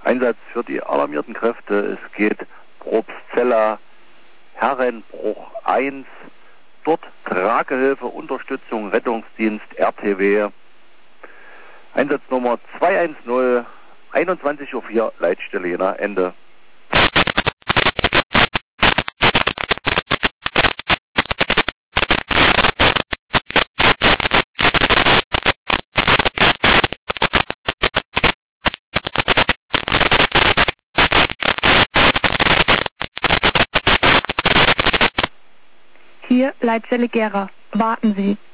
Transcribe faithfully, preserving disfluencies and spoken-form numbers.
Einsatz für die alarmierten Kräfte. Es geht Probstzella, Herrenbruch eins. Dort Tragehilfe, Unterstützung, Rettungsdienst, R T W. Einsatznummer zwei eins null, einundzwanzig Uhr vier, Leitstelle Jena, Ende. Hier Leitstelle Gera. Warten Sie.